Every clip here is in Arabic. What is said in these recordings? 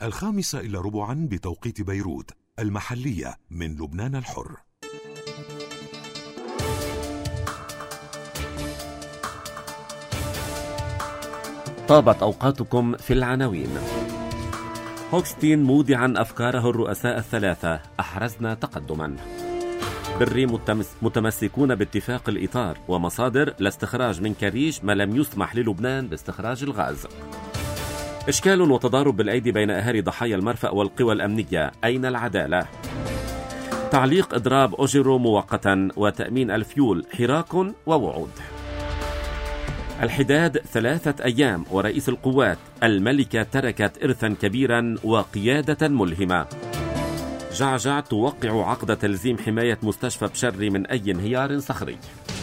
5:15 بتوقيت بيروت المحلية من لبنان الحر. طابت أوقاتكم في العناوين. هوكستين مودعا أفكاره الرؤساء الثلاثة، أحرزنا تقدما. بري متمسكون باتفاق الإطار، ومصادر لاستخراج من كريش ما لم يسمح للبنان باستخراج الغاز. إشكال وتضارب بالأيدي بين أهالي ضحايا المرفأ والقوى الأمنية، أين العدالة؟ تعليق إضراب أوجيرو مؤقتا وتأمين الفيول، حراك ووعود. الحداد 3 أيام ورئيس القوات، الملكة تركت إرثا كبيرا وقيادة ملهمة. جعجع توقع عقد تلزيم حماية مستشفى بشري من أي انهيار صخري.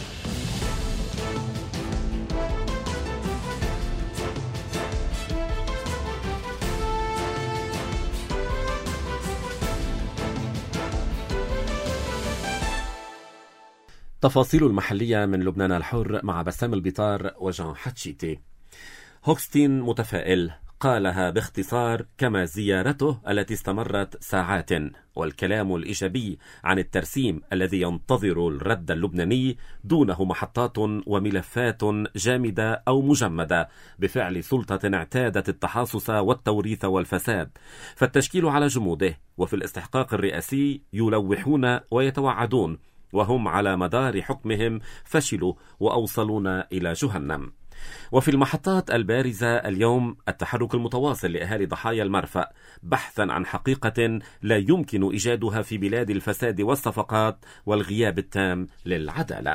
تفاصيل المحلية من لبنان الحر مع بسام البطار وجان حتشيتي. هوكستين متفائل، قالها باختصار كما زيارته التي استمرت ساعات، والكلام الإيجابي عن الترسيم الذي ينتظر الرد اللبناني دونه محطات وملفات جامدة أو مجمدة بفعل سلطة اعتادت التحاصص والتوريث والفساد، فالتشكيل على جموده، وفي الاستحقاق الرئاسي يلوحون ويتوعدون، وهم على مدار حكمهم فشلوا وأوصلونا إلى جهنم. وفي المحطات البارزة اليوم التحرك المتواصل لأهالي ضحايا المرفأ بحثا عن حقيقة لا يمكن إيجادها في بلاد الفساد والصفقات والغياب التام للعدالة.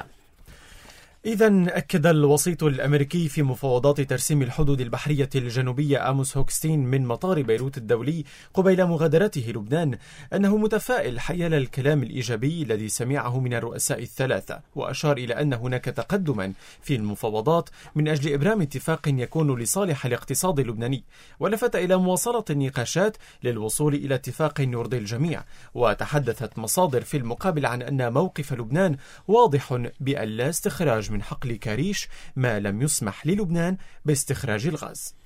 إذن أكد الوسيط الأمريكي في مفاوضات ترسيم الحدود البحرية الجنوبية آموس هوكستين من مطار بيروت الدولي قبيل مغادرته لبنان أنه متفائل حيال الكلام الإيجابي الذي سمعه من الرؤساء الثلاثة، وأشار إلى أن هناك تقدما في المفاوضات من أجل إبرام اتفاق يكون لصالح الاقتصاد اللبناني، ولفت إلى مواصلة النقاشات للوصول إلى اتفاق يرضي الجميع. وتحدثت مصادر في المقابل عن أن موقف لبنان واضح بأن لا استخراج من حقل كريش ما لم يسمح للبنان باستخراج الغاز.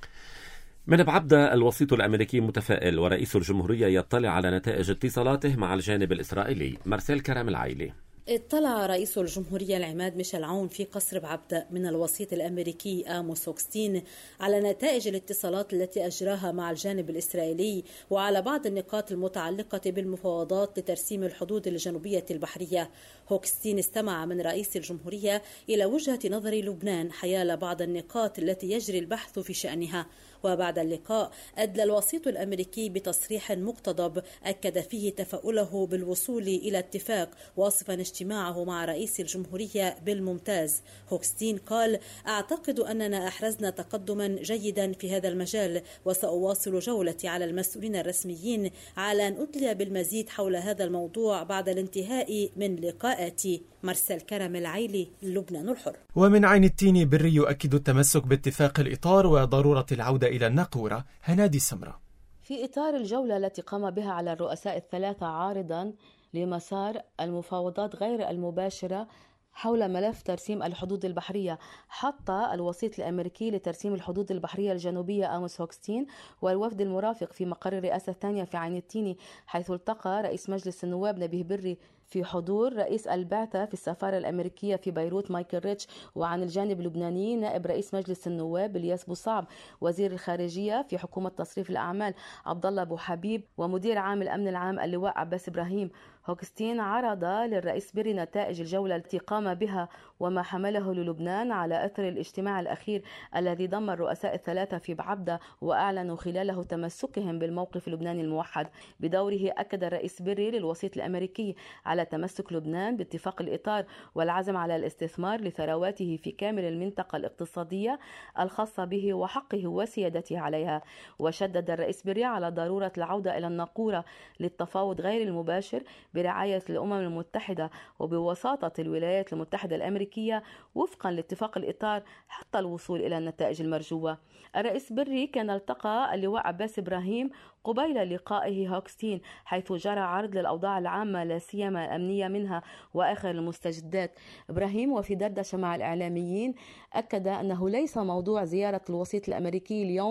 من بعبدة الوسيط الأمريكي متفائل، ورئيس الجمهورية يطلع على نتائج اتصالاته مع الجانب الإسرائيلي. مرسال كرم العائلي. اطلع رئيس الجمهورية العماد ميشيل عون في قصر بعبدة من الوسيط الأمريكي آموس هوكستين على نتائج الاتصالات التي أجراها مع الجانب الإسرائيلي وعلى بعض النقاط المتعلقة بالمفاوضات لترسيم الحدود الجنوبية البحرية. هوكستين استمع من رئيس الجمهورية إلى وجهة نظر لبنان حيال بعض النقاط التي يجري البحث في شأنها. وبعد اللقاء أدلى الوسيط الأمريكي بتصريح مقتضب أكد فيه تفاؤله بالوصول إلى اتفاق، واصفا اجتماعه مع رئيس الجمهورية بالممتاز. هوكستين قال: أعتقد أننا أحرزنا تقدما جيدا في هذا المجال، وسأواصل جولتي على المسؤولين الرسميين على أن أدلي بالمزيد حول هذا الموضوع بعد الانتهاء من لقاءاتي. مرسل كرم العائلي، لبنان الحر. ومن عين التين بري يؤكد التمسك باتفاق الإطار وضرورة العودة إلى الناقورة. هنادي سمرة. في إطار الجولة التي قام بها على الرؤساء الثلاثة عارضا لمسار المفاوضات غير المباشرة حول ملف ترسيم الحدود البحرية، حط الوسيط الأمريكي لترسيم الحدود البحرية الجنوبية آموس هوكستين والوفد المرافق في مقر الرئاسة الثانية في عين التين، حيث التقى رئيس مجلس النواب نبيه بري في حضور رئيس البعثة في السفارة الأمريكية في بيروت مايكل ريتش، وعن الجانب اللبناني نائب رئيس مجلس النواب الياس بوصعب، وزير الخارجية في حكومة تصريف الأعمال عبد الله أبو حبيب، ومدير عام الأمن العام اللواء عباس إبراهيم. هوكستين عرض للرئيس بري نتائج الجولة التي قام بها وما حمله للبنان على أثر الاجتماع الأخير الذي ضم الرؤساء الثلاثة في بعبدة، وأعلنوا خلاله تمسكهم بالموقف اللبناني الموحد. بدوره أكد الرئيس بري للوسيط الأمريكي على تمسك لبنان باتفاق الإطار والعزم على الاستثمار لثرواته في كامل المنطقة الاقتصادية الخاصة به وحقه وسيادته عليها. وشدد الرئيس بري على ضرورة العودة إلى الناقورة للتفاوض غير المباشر برعاية الأمم المتحدة وبوساطة الولايات المتحدة الأمريكية وفقا لاتفاق الإطار حتى الوصول إلى النتائج المرجوة. الرئيس بري كان التقى اللواء عباس إبراهيم قبيل لقائه هوكستين، حيث جرى عرض للأوضاع العامة لا سيما الأمنية منها وآخر المستجدات. إبراهيم وفي دردشة مع الإعلاميين أكد أنه ليس موضوع زيارة الوسيط الأمريكي اليوم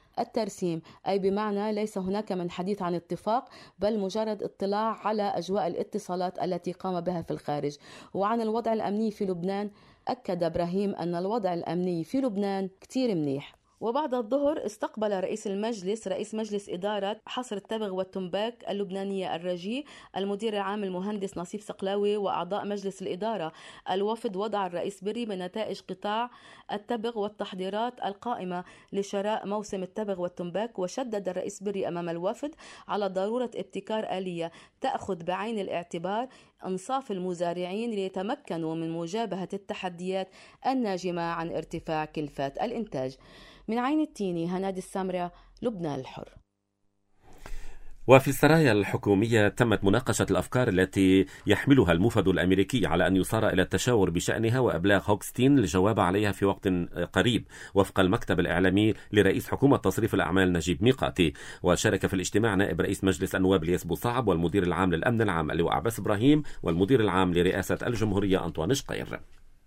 الترسيم، أي بمعنى ليس هناك من حديث عن اتفاق بل مجرد اطلاع على أجواء الاتصالات التي قام بها في الخارج. وعن الوضع الأمني في لبنان، أكد إبراهيم أن الوضع الأمني في لبنان كتير منيح. وبعد الظهر استقبل رئيس مجلس إدارة حصر التبغ والتنباك اللبنانية الرجي المدير العام المهندس نصيف سقلاوي وأعضاء مجلس الإدارة. الوفد وضع الرئيس بري بنتائج قطاع التبغ والتحضيرات القائمة لشراء موسم التبغ والتنباك، وشدد الرئيس بري أمام الوفد على ضرورة ابتكار آلية تأخذ بعين الاعتبار إنصاف المزارعين ليتمكنوا من مجابهة التحديات الناجمة عن ارتفاع كلفات الإنتاج. من عين التيني، هنادي السامرة، لبنان الحر. وفي السرايا الحكومية تمت مناقشة الأفكار التي يحملها الموفد الأمريكي على أن يصار إلى التشاور بشأنها وإبلاغ هوكستين للجواب عليها في وقت قريب وفق المكتب الإعلامي لرئيس حكومة تصريف الأعمال نجيب ميقاتي. وشارك في الاجتماع نائب رئيس مجلس النواب الياس بوصعب والمدير العام للأمن العام اللواء عباس إبراهيم والمدير العام لرئاسة الجمهورية أنطوان شقير.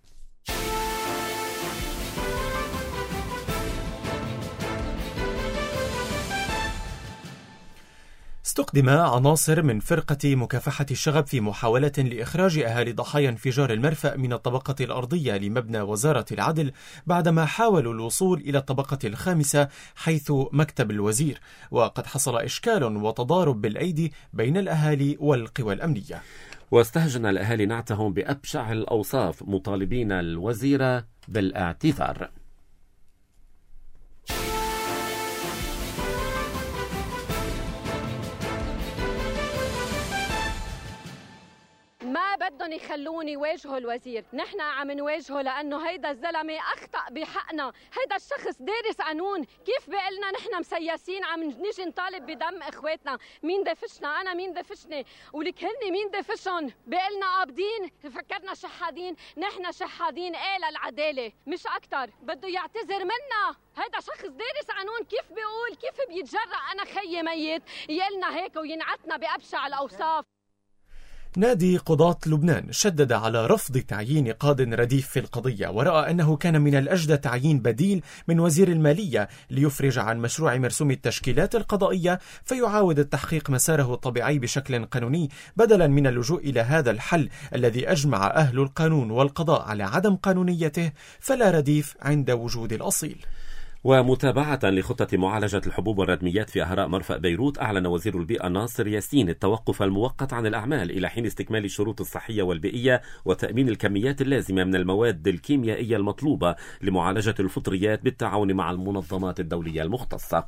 استخدم عناصر من فرقة مكافحة الشغب في محاولة لإخراج أهالي ضحايا انفجار المرفأ من الطبقة الأرضية لمبنى وزارة العدل بعدما حاولوا الوصول إلى الطبقة الخامسة حيث مكتب الوزير. وقد حصل إشكال وتضارب بالأيدي بين الأهالي والقوى الأمنية. واستهجن الأهالي نعتهم بأبشع الأوصاف مطالبين الوزير بالاعتذار. ما بدهم يخلوني يواجهوا الوزير، نحن عم نواجهه لأنه هيدا الزلمة أخطأ بحقنا، هيدا الشخص دارس قانون، كيف بقلنا نحن مسيسين عم نيجي نطالب بدم إخواتنا؟ مين دفشنا؟ أنا مين دفشني؟ ولك هني مين دفشهم؟ بقلنا قابضين، فكرنا شحادين، نحن شحادين إيه للعدالة مش أكتر، بده يعتذر منا. هيدا شخص دارس قانون، كيف بيقول كيف بيتجرأ أنا خيي ميت يقلنا هيك وينعتنا بأبشع الأوصاف؟ نادي قضاة لبنان شدد على رفض تعيين قاضٍ رديف في القضية، ورأى أنه كان من الأجدى تعيين بديل من وزير المالية ليفرج عن مشروع مرسوم التشكيلات القضائية فيعاود التحقيق مساره الطبيعي بشكل قانوني بدلا من اللجوء إلى هذا الحل الذي أجمع أهل القانون والقضاء على عدم قانونيته، فلا رديف عند وجود الأصيل. ومتابعة لخطة معالجة الحبوب والردميات في أهراء مرفأ بيروت، أعلن وزير البيئة ناصر ياسين التوقف المؤقت عن الأعمال إلى حين استكمال الشروط الصحية والبيئية وتأمين الكميات اللازمة من المواد الكيميائية المطلوبة لمعالجة الفطريات بالتعاون مع المنظمات الدولية المختصة.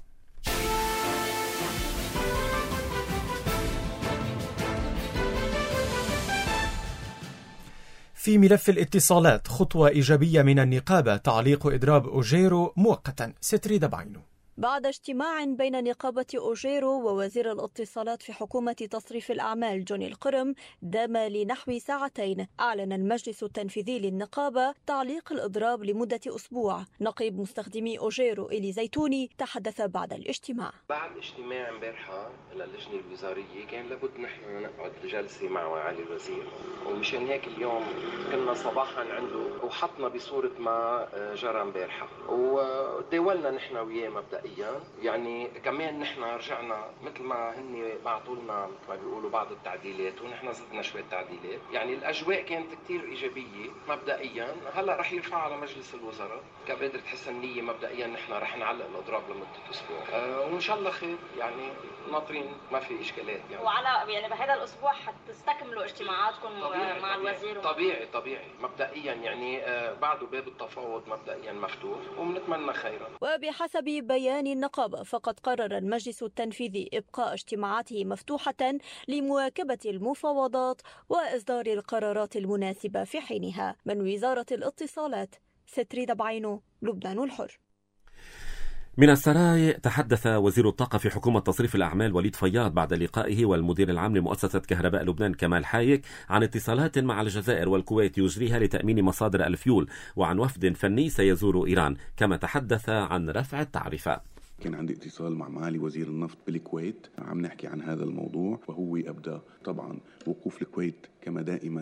في ملف الاتصالات، خطوة إيجابية من النقابة تعليق إضراب أوجيرو مؤقتا. ستريد بعينه. بعد اجتماع بين نقابة أوجيرو ووزير الاتصالات في حكومة تصريف الأعمال جوني القرم دام لنحو ساعتين، أعلن المجلس التنفيذي للنقابة تعليق الإضراب لمدة أسبوع. نقيب مستخدمي أوجيرو إلي زيتوني تحدث بعد الاجتماع. بعد اجتماع امبارحة للجنة الوزارية كان لابد نحن نقعد جلسة مع معالي الوزير، ومشان هيك اليوم كنا صباحا عنده وحطنا بصورة ما جرى امبارحة وداولنا نحن وياه مبدئيا. يعني كمان نحن رجعنا مثل ما هن بعثوا لنا مثل ما بيقولوا بعض التعديلات ونحن زدنا شوية تعديلات. يعني الأجواء كانت كتير إيجابية مبدئيا. هلا رح يرفع على مجلس الوزراء كبادرة حسن نية. مبدئيا نحن رح نعلق الأضراب لمدة أسبوع وإن شاء الله خير، يعني ناطرين ما في إشكالات. يعني وعلى يعني بهذا الأسبوع حتستكملوا اجتماعاتكم مع الوزير طبيعي مبدئيا يعني بعده باب التفاوض مبدئيا مفتوح وبنتمنى خيرا. وبحسب بيان النقابة فقد قرر المجلس التنفيذي إبقاء اجتماعاته مفتوحة لمواكبة المفاوضات وإصدار القرارات المناسبة في حينها. من وزارة الاتصالات، ستريد بعينه، لبنان الحر. من السراي، تحدث وزير الطاقة في حكومة تصريف الأعمال وليد فياض بعد لقائه والمدير العام لمؤسسة كهرباء لبنان كمال حايك عن اتصالات مع الجزائر والكويت يجريها لتأمين مصادر الفيول، وعن وفد فني سيزور إيران، كما تحدث عن رفع التعرفة. كان عندي اتصال مع معالي وزير النفط بالكويت، عم نحكي عن هذا الموضوع، وهو أبدأ طبعا وقوف الكويت كما دائما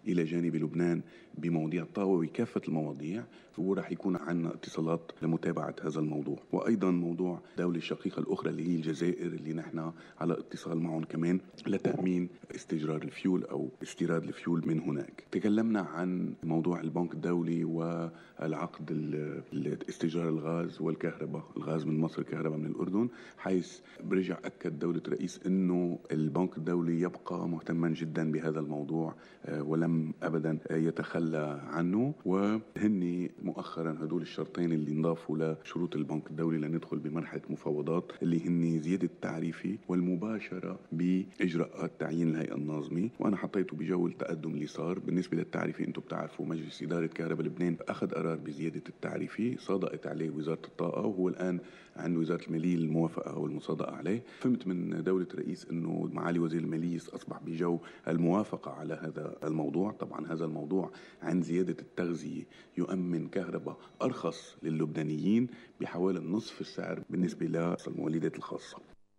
إلى جانب لبنان بمواضيع الطاقة وكافة المواضيع، وراح يكون عندنا اتصالات لمتابعة هذا الموضوع. وأيضا موضوع الدولة الشقيقة الأخرى اللي هي الجزائر اللي نحن على اتصال معهم كمان لتأمين استجرار الفيول أو استيراد الفيول من هناك. تكلمنا عن موضوع البنك الدولي والعقد استجرار الغاز والكهرباء، الغاز من مصر، الكهرباء من الأردن، حيث برجع أكد دولة رئيس أنه البنك الدولي يبقى مهتما جدا بهذا الموضوع ولم أبدا يتخلى عنه. وهني مؤخرا هدول الشرطين اللي انضافوا لشروط البنك الدولي لندخل بمرحلة مفاوضات، اللي هن زيادة التعريفي والمباشرة بإجراءات تعيين الهيئة الناظمة. وأنا حطيته بجو التقدم اللي صار بالنسبة للتعريفي. أنتم بتعرفوا مجلس إدارة كهرباء لبنان أخذ قرار بزيادة التعريفي، صادقت عليه وزارة الطاقة، وهو الآن عند وزارة المالية الموافقة والمصادقة عليه. فهمت من دولة رئيس أنه معالي وزير المالية أصبح بجو الموافقة على هذا الموضوع. طبعا هذا الموضوع عن زيادة التغذية يؤمن كهرباء أرخص للبنانيين بحوالي نصف السعر بالنسبة للمولدات الخاصة.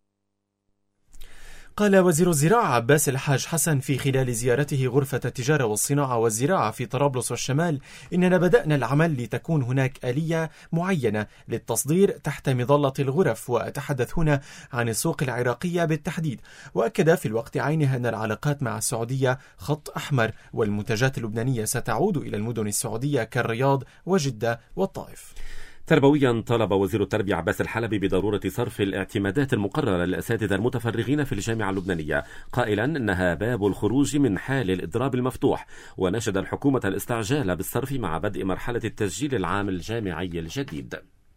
قال وزير الزراعة عباس الحاج حسن في خلال زيارته غرفة التجارة والصناعة والزراعة في طرابلس والشمال إننا بدأنا العمل لتكون هناك آلية معينة للتصدير تحت مظلة الغرف، وأتحدث هنا عن السوق العراقية بالتحديد. وأكد في الوقت عينه أن العلاقات مع السعودية خط أحمر، والمنتجات اللبنانية ستعود إلى المدن السعودية كالرياض وجدة والطائف. تربويا طلب وزير التربية عباس الحلبي بضرورة صرف الاعتمادات المقررة للأساتذة المتفرغين في الجامعة اللبنانية، قائلا إنها باب الخروج من حال الإضراب المفتوح، ونشد الحكومة الاستعجال بالصرف مع بدء مرحلة التسجيل العام الجامعي الجديد.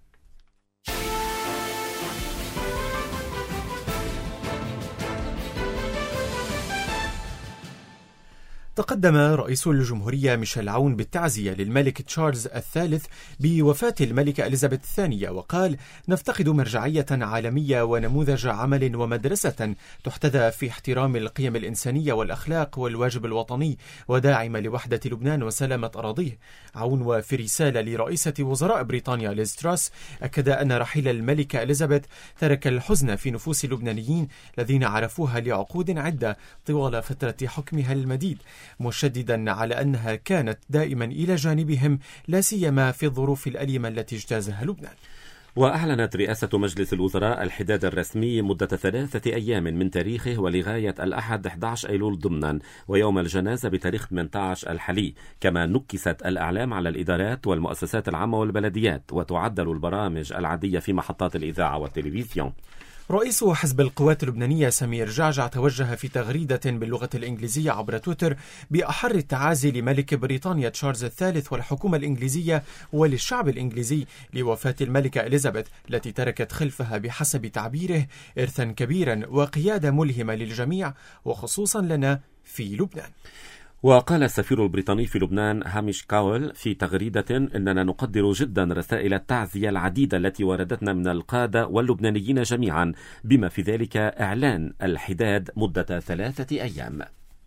تقدم رئيس الجمهورية ميشيل عون بالتعزية للملك تشارلز الثالث بوفاة الملكة إليزابيث الثانية، وقال: نفتقد مرجعية عالمية ونموذج عمل ومدرسة تحتذى في احترام القيم الإنسانية والأخلاق والواجب الوطني، وداعمة لوحدة لبنان وسلامة أراضيه. عون وفي رسالة لرئيسة وزراء بريطانيا ليز تراس أكد أن رحيل الملكة إليزابيث ترك الحزن في نفوس اللبنانيين الذين عرفوها لعقود عدة طوال فترة حكمها المديد، مشددا على أنها كانت دائما إلى جانبهم لا سيما في الظروف الأليمة التي اجتازها لبنان. وأعلنت رئاسة مجلس الوزراء الحداد الرسمي مدة 3 أيام من تاريخه ولغاية الأحد 11 أيلول ضمنا، ويوم الجنازة بتاريخ 18 الحلي. كما نكست الأعلام على الإدارات والمؤسسات العامة والبلديات، وتعدل البرامج العادية في محطات الإذاعة والتلفزيون. رئيس حزب القوات اللبنانية سمير جعجع توجه في تغريدة باللغة الإنجليزية عبر تويتر بأحر التعازي لملك بريطانيا تشارلز الثالث والحكومة الإنجليزية وللشعب الإنجليزي لوفاة الملكة إليزابيث التي تركت خلفها بحسب تعبيره إرثا كبيرا وقيادة ملهمة للجميع وخصوصا لنا في لبنان. وقال السفير البريطاني في لبنان هاميش كاول في تغريدة: إننا نقدر جدا رسائل التعزية العديدة التي وردتنا من القادة واللبنانيين جميعا، بما في ذلك إعلان الحداد مدة 3 أيام.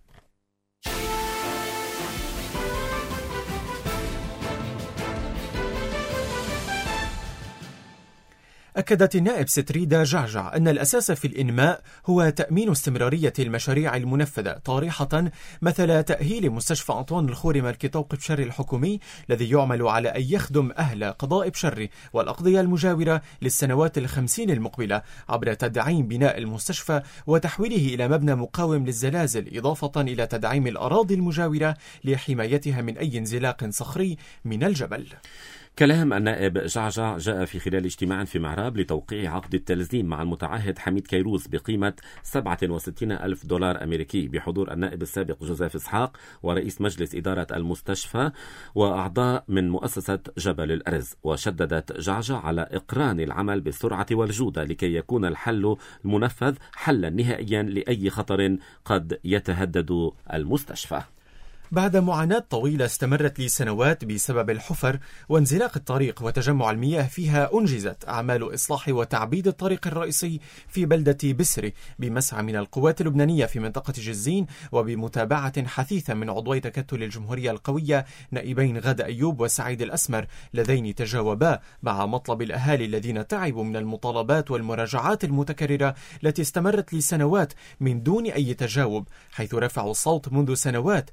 أكدت النائب ستريدا جعجع أن الأساس في الإنماء هو تأمين استمرارية المشاريع المنفذة، طارحة مثل تأهيل مستشفى أنطوان الخوري ملكي طوق بشري الحكومي الذي يعمل على أن يخدم أهل قضاء بشري والأقضية المجاورة للسنوات 50 المقبلة عبر تدعيم بناء المستشفى وتحويله إلى مبنى مقاوم للزلازل، إضافة إلى تدعيم الأراضي المجاورة لحمايتها من أي انزلاق صخري من الجبل. كلام النائب جعجع جاء في خلال اجتماع في معراب لتوقيع عقد التلزيم مع المتعهد حميد كيروز بقيمة 67,000 دولار أمريكي بحضور النائب السابق جوزيف إسحاق ورئيس مجلس إدارة المستشفى وأعضاء من مؤسسة جبل الأرز. وشددت جعجع على إقران العمل بالسرعة والجودة لكي يكون الحل المنفذ حلا نهائيا لأي خطر قد يتهدد المستشفى. بعد معاناة طويلة استمرت لسنوات بسبب الحفر وانزلاق الطريق وتجمع المياه فيها، أنجزت أعمال إصلاح وتعبيد الطريق الرئيسي في بلدة بسري بمسعى من القوات اللبنانية في منطقة جزين، وبمتابعة حثيثة من عضوي تكتل الجمهورية القوية نائبين غادة أيوب وسعيد الأسمر، اللذين تجاوبا مع مطلب الأهالي الذين تعبوا من المطالبات والمراجعات المتكررة التي استمرت لسنوات من دون أي تجاوب، حيث رفعوا الصوت منذ سنوات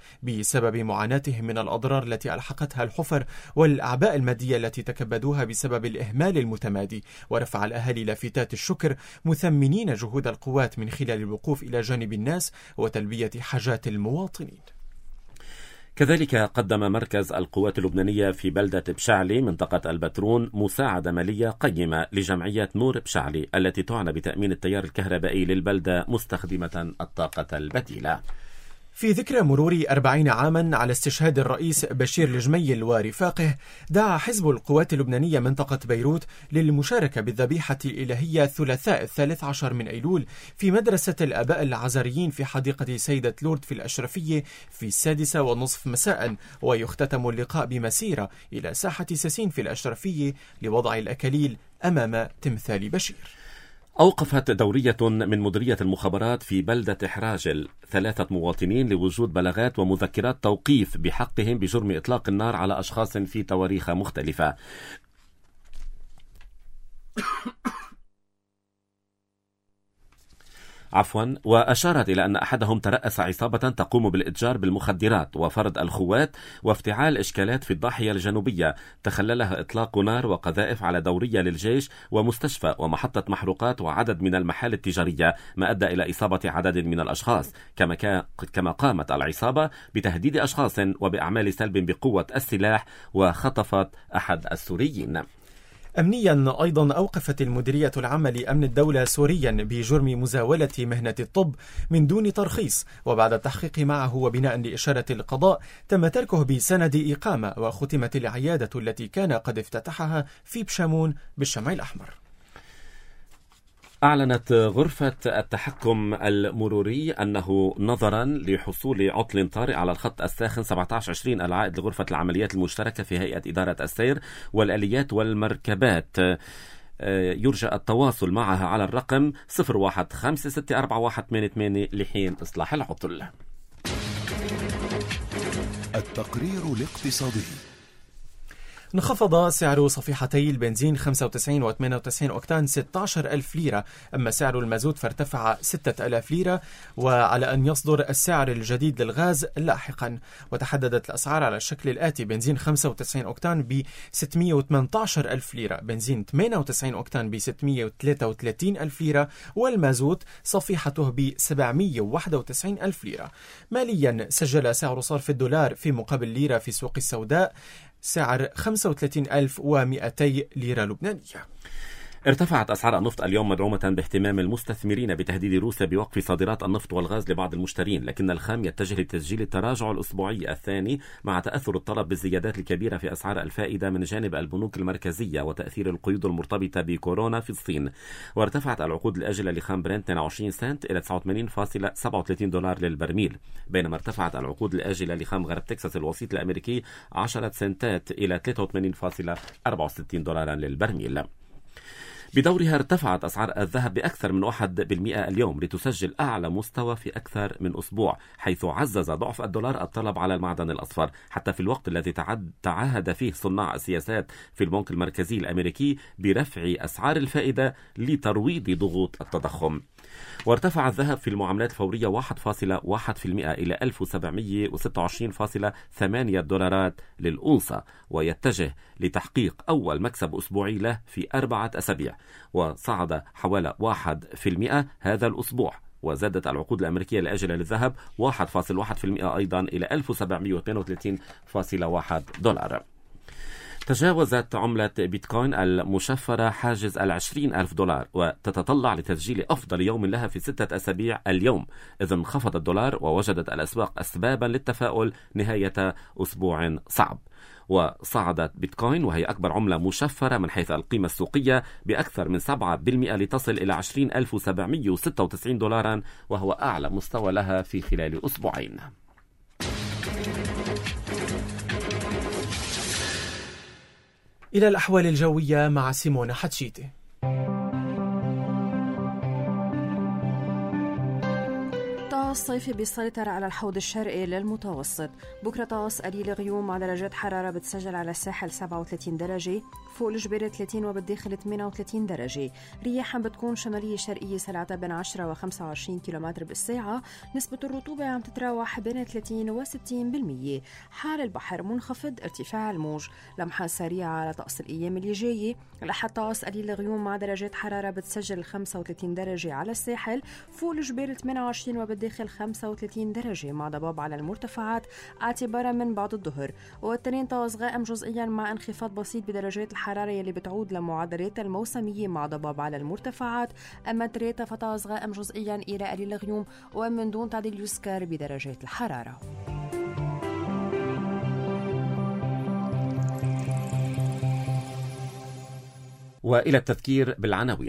بسبب معاناتهم من الأضرار التي ألحقتها الحفر والأعباء المادية التي تكبدوها بسبب الإهمال المتمادي. ورفع الأهالي لافتات الشكر مثمنين جهود القوات من خلال الوقوف إلى جانب الناس وتلبية حاجات المواطنين. كذلك قدم مركز القوات اللبنانية في بلدة بشعلي منطقة البترون مساعدة مالية قيمة لجمعية نور بشعلي التي تعنى بتأمين التيار الكهربائي للبلدة مستخدمة الطاقة البديلة. في ذكرى مرور 40 عاما على استشهاد الرئيس بشير الجميل ورفاقه، دعا حزب القوات اللبنانية منطقة بيروت للمشاركة بالذبيحة الإلهية ثلاثاء 13 من أيلول في مدرسة الآباء العزريين في حديقة سيدة لورد في الأشرفية في 6:30 مساء. ويختتم اللقاء بمسيرة إلى ساحة ساسين في الأشرفية لوضع الأكاليل أمام تمثال بشير. أوقفت دورية من مديرية المخابرات في بلدة حراجل 3 مواطنين لوجود بلاغات ومذكرات توقيف بحقهم بجرم إطلاق النار على أشخاص في تواريخ مختلفة. وأشارت إلى أن أحدهم ترأس عصابة تقوم بالإتجار بالمخدرات وفرض الخوات وافتعال إشكالات في الضاحية الجنوبية تخللها إطلاق نار وقذائف على دورية للجيش ومستشفى ومحطة محروقات وعدد من المحال التجارية، ما أدى إلى إصابة عدد من الأشخاص. كما قامت العصابة بتهديد أشخاص وبأعمال سلب بقوة السلاح وخطفت أحد السوريين. أمنيا أيضا أوقفت المديرية العامة لأمن الدولة سوريا بجرم مزاولة مهنة الطب من دون ترخيص، وبعد التحقيق معه وبناء لإشارة القضاء تم تركه بسند إقامة، وختمت العيادة التي كان قد افتتحها في بشامون بالشمع الأحمر. أعلنت غرفة التحكم المروري أنه نظرا لحصول عطل طارئ على الخط الساخن 1720 العائد لغرفة العمليات المشتركة في هيئة إدارة السير والآليات والمركبات يرجى التواصل معها على الرقم 01564188 لحين إصلاح العطل. التقرير الاقتصادي. انخفض سعر صفيحتي البنزين 95 و 98 أوكتان 16,000 ليرة، أما سعر المازوت فارتفع 6,000 ليرة، وعلى أن يصدر السعر الجديد للغاز لاحقا. وتحددت الأسعار على الشكل الآتي: بنزين 95 أوكتان ب 618,000 ليرة، بنزين 98 أوكتان ب 633,000 ليرة، والمازوت صفيحته ب 791,000 ليرة. ماليا سجل سعر صرف الدولار في مقابل ليرة في سوق السوداء سعر 35,200 ليرة لبنانية. ارتفعت أسعار النفط اليوم مدعومة باهتمام المستثمرين بتهديد روسيا بوقف صادرات النفط والغاز لبعض المشترين، لكن الخام يتجه لتسجيل التراجع الأسبوعي الثاني مع تأثر الطلب بالزيادات الكبيرة في أسعار الفائدة من جانب البنوك المركزية وتأثير القيود المرتبطة بكورونا في الصين. وارتفعت العقود الآجلة لخام برنت 22 سنت إلى 89.37 دولار للبرميل، بينما ارتفعت العقود الآجلة لخام غرب تكساس الوسيط الأمريكي 10 سنتات إلى 83.64 دولارا للبرميل. بدورها ارتفعت أسعار الذهب بأكثر من 1% اليوم لتسجل أعلى مستوى في أكثر من أسبوع، حيث عزز ضعف الدولار الطلب على المعدن الأصفر، حتى في الوقت الذي تعهد فيه صناع السياسات في البنك المركزي الأمريكي برفع أسعار الفائدة لترويض ضغوط التضخم. وارتفع الذهب في المعاملات الفورية 1.1% إلى 1726.8 دولارات للأونصة، ويتجه لتحقيق أول مكسب أسبوعي له في 4 أسابيع، وصعد حوالي 1% هذا الأسبوع. وزادت العقود الأمريكية الآجلة للذهب 1.1% أيضا إلى 1732.1 دولار. تجاوزت عملة بيتكوين المشفرة حاجز 20,000 دولار، وتتطلع لتسجيل أفضل يوم لها في 6 أسابيع اليوم، إذ انخفض الدولار ووجدت الأسواق أسبابا للتفاؤل نهاية أسبوع صعب. وصعدت بيتكوين وهي أكبر عملة مشفرة من حيث القيمة السوقية بأكثر من 7% لتصل إلى 20,796 دولارا، وهو أعلى مستوى لها في خلال أسبوعين. إلى الأحوال الجوية مع سيمونا حتشيتي. طقس صيفي بيسيطر على الحوض الشرقي للمتوسط. بكرة طقس قليل غيوم مع درجات حرارة بتسجل على الساحل 37 درجة، فوق الجبال 30 وبالداخل 38 درجة. رياح بتكون شمالية شرقية سرعتها بين 10 و 25 كيلومتر بالساعة. نسبة الرطوبة عم تتراوح بين 30 و 60%. حال البحر منخفض، ارتفاع الموج. لمحة سريعة على طقس الأيام اللي جاية. الأحد طقس قليل غيوم مع درجات حرارة بتسجل 35 درجة على الساحل، فوق الجبال 28 وبالداخل 35 درجة مع ضباب على المرتفعات اعتبارا من بعد الظهر. والتنين طقس غائم جزئيا مع انخفاض بسيط بدرجات الحرارة يلي بتعود لمعدلات الموسمية مع ضباب على المرتفعات. أما تريتا فطقس غائم جزئيا إلى قليل غيوم ومن دون تعديل يذكر بدرجات الحرارة. وإلى التذكير بالعناوين.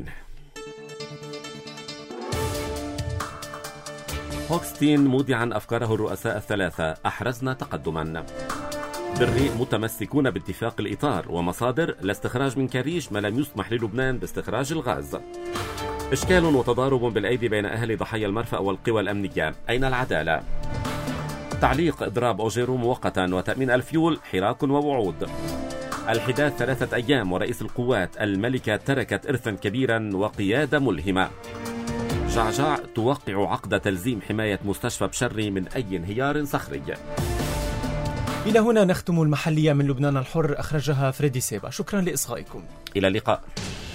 هوكستين مودعا أفكاره الرؤساء الثلاثة، أحرزنا تقدما. بري متمسكون باتفاق الإطار، ومصادر لاستخراج من كريش ما لم يسمح للبنان باستخراج الغاز. إشكال وتضارب بالأيدي بين أهل ضحايا المرفأ والقوى الأمنية، أين العدالة؟ تعليق إضراب أوجيرو مؤقتا وتأمين الفيول، حراك ووعود. الحداث 3 أيام ورئيس القوات، الملكة تركت إرثا كبيرا وقيادة ملهمة. جعجع توقع عقد تلزيم حماية مستشفى بشري من أي انهيار صخري. إلى هنا نختم المحلية من لبنان الحر، أخرجها فريدي سيبا. شكرا لإصغائكم. إلى اللقاء.